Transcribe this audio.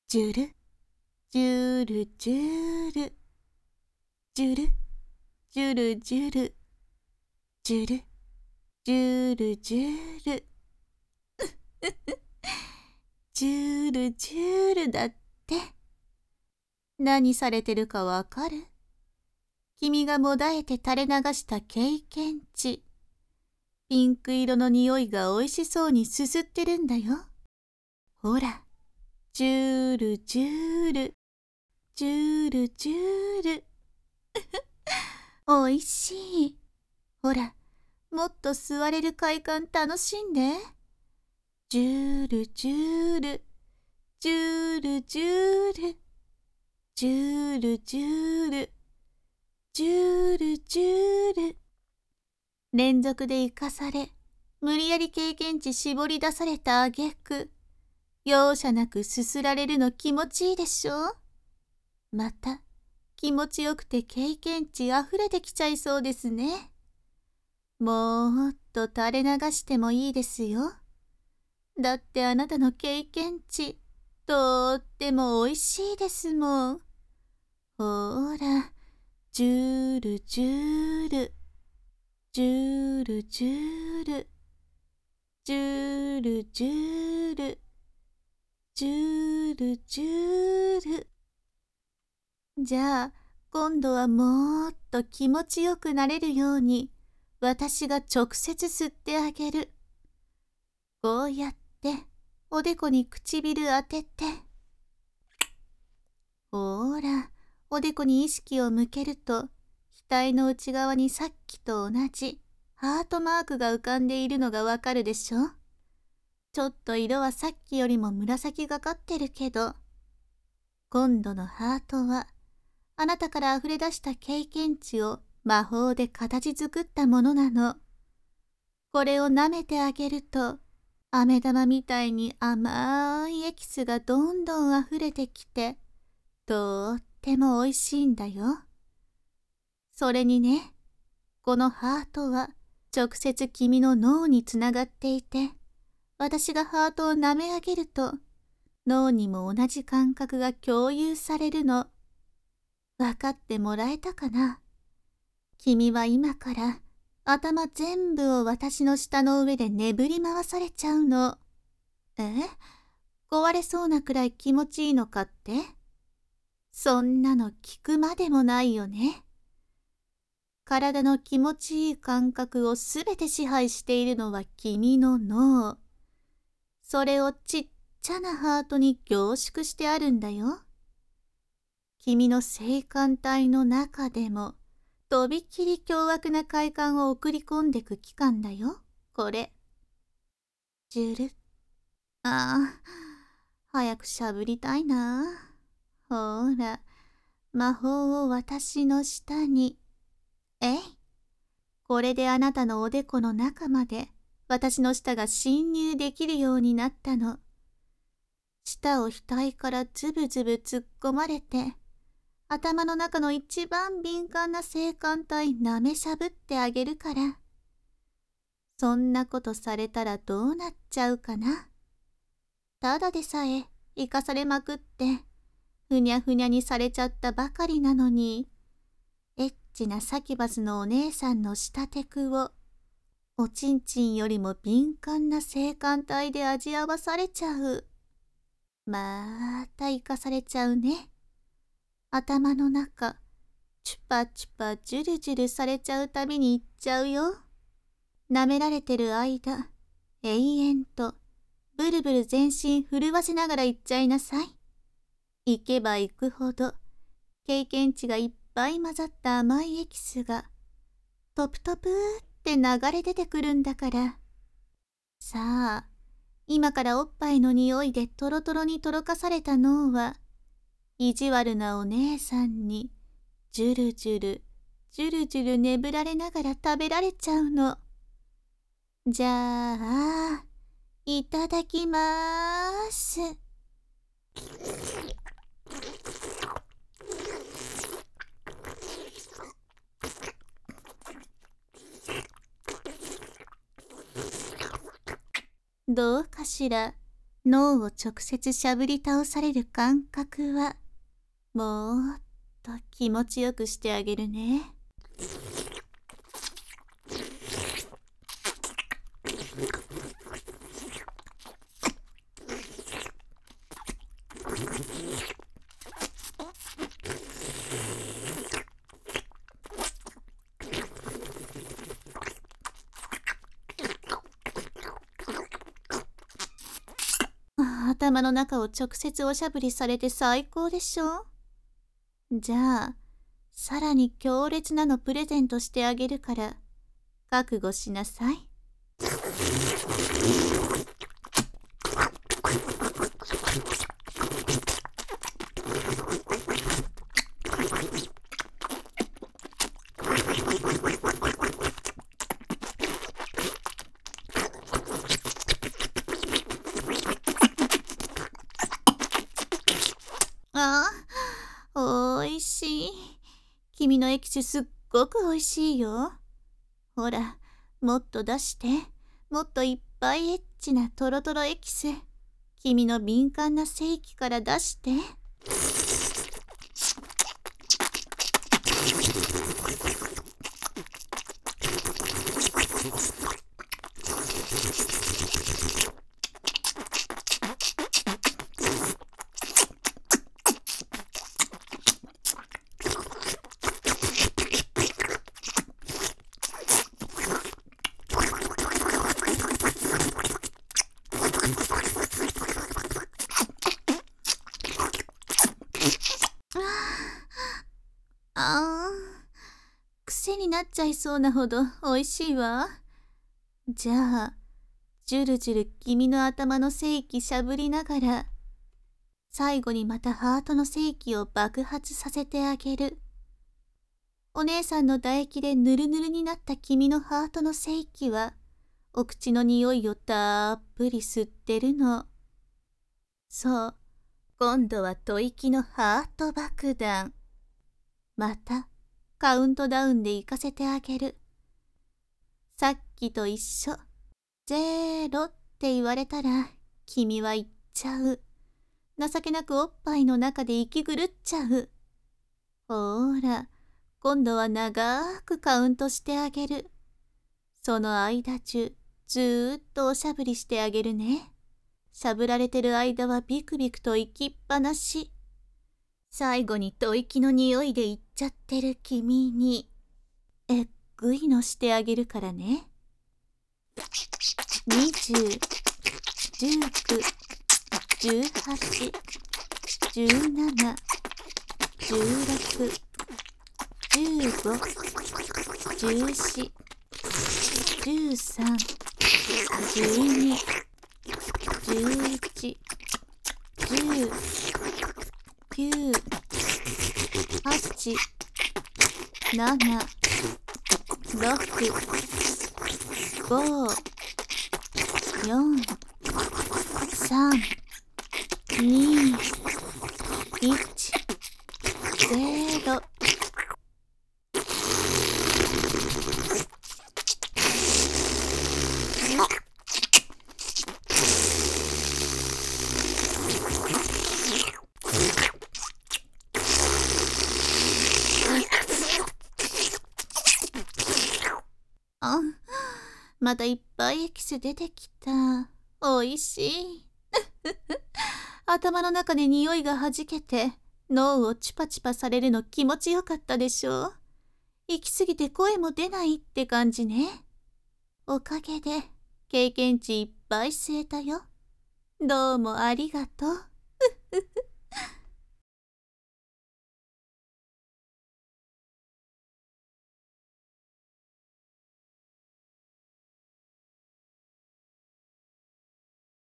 ジュル、ジュルジュル、ジュル、ジュルジュル、ジュル、ジュルジュル、ジュルジュルだって。何されてるかわかる？君がもだえて垂れ流した経験値。ピンク色の匂いがおいしそうにすすってるんだよ。ほら、ジュルジュル、ジュルジュル。おいしい。ほら、もっと座れる快感楽しんで。ジュルジュル、ジュルジュル、ジュルジュル、ジュルジュル。連続で生かされ、無理やり経験値絞り出された挙句、容赦なくすすられるの気持ちいいでしょ？また、気持ちよくて経験値あふれてきちゃいそうですね。もっと垂れ流してもいいですよ。だってあなたの経験値、とってもおいしいですもん。ほら、ジュルジュル、ジュルジュル、ジュルジュル、ジュルジュル。じゃあ、今度はもっと気持ちよくなれるように、私が直接吸ってあげる。こうやって、おでこに唇当てて。ほら、おでこに意識を向けると、額の内側にさっきと同じハートマークが浮かんでいるのがわかるでしょ？ちょっと色はさっきよりも紫がかってるけど、今度のハートは、あなたから溢れ出した経験値を魔法で形作ったものなの。これを舐めてあげると、飴玉みたいに甘いエキスがどんどん溢れてきて、とってもおいしいんだよ。それにね、このハートは直接君の脳につながっていて、私がハートを舐め上げると、脳にも同じ感覚が共有されるの。わかってもらえたかな？君は今から頭全部を私の舌の上で眠り回されちゃうの。壊れそうなくらい気持ちいいのかって？そんなの聞くまでもないよね。体の気持ちいい感覚をすべて支配しているのは君の脳。それをちっちゃなハートに凝縮してあるんだよ。君の性感帯の中でも、とびきり凶悪な快感を送り込んでく器官だよ、これ。ジュル。ああ、早くしゃぶりたいな。ほら、魔法を私の舌に。これであなたのおでこの中まで私の舌が侵入できるようになったの。舌を額からズブズブ突っ込まれて、頭の中の一番敏感な性感帯舐めしゃぶってあげるから。そんなことされたらどうなっちゃうかな。ただでさえ生かされまくって、ふにゃふにゃにされちゃったばかりなのに、エッチなサキュバスのお姉さんの舌テクを、おちんちんよりも敏感な性感帯で味合わされちゃう。また生かされちゃうね。頭の中、チュパチュパジュルジュルされちゃうたびに行っちゃうよ。舐められてる間、永遠と、ブルブル全身震わせながら行っちゃいなさい。行けば行くほど、経験値がいっぱい混ざった甘いエキスが、トプトプって流れ出てくるんだから。さあ、今からおっぱいの匂いでトロトロにとろかされた脳は、意地悪なお姉さんに、ジュルジュル、ジュルジュル眠られながら食べられちゃうの。じゃあ、いただきまーす。どうかしら？ 脳を直接しゃぶり倒される感覚は、もっと気持ちよくしてあげるね。頭の中を直接おしゃぶりされて最高でしょ。じゃあ、さらに強烈なのプレゼントしてあげるから、覚悟しなさい。ああ、おいしい。君のエキスすっごくおいしいよ。ほら、もっと出して。もっといっぱいエッチなトロトロエキス。君の敏感な性器から出して。あー、癖になっちゃいそうなほどおいしいわ。じゃあ、じゅるじゅる君の頭の性器しゃぶりながら、最後にまたハートの性器を爆発させてあげる。お姉さんの唾液でぬるぬるになった君のハートの性器は、お口の匂いをたっぷり吸ってるの。そう、今度は吐息のハート爆弾。またカウントダウンで行かせてあげる。さっきと一緒。0って言われたら君は言っちゃう。情けなくおっぱいの中で息狂っちゃう。ほーら、今度は長くカウントしてあげる。その間中ずーっとおしゃぶりしてあげるね。しゃぶられてる間はビクビクと息っぱなし。最後に吐息の匂いでいっちゃってる君にえっぐいのしてあげるからね。20、19、18、17、16、15、14、13、12、11、10、9、8、7、6、5、4、3、2、1、0。あ、またいっぱいエキス出てきた。おいしい。頭の中で匂いがはじけて、脳をチュパチュパされるの気持ちよかったでしょ。行き過ぎて声も出ないって感じね。おかげで経験値いっぱい吸えたよ。どうもありがとう。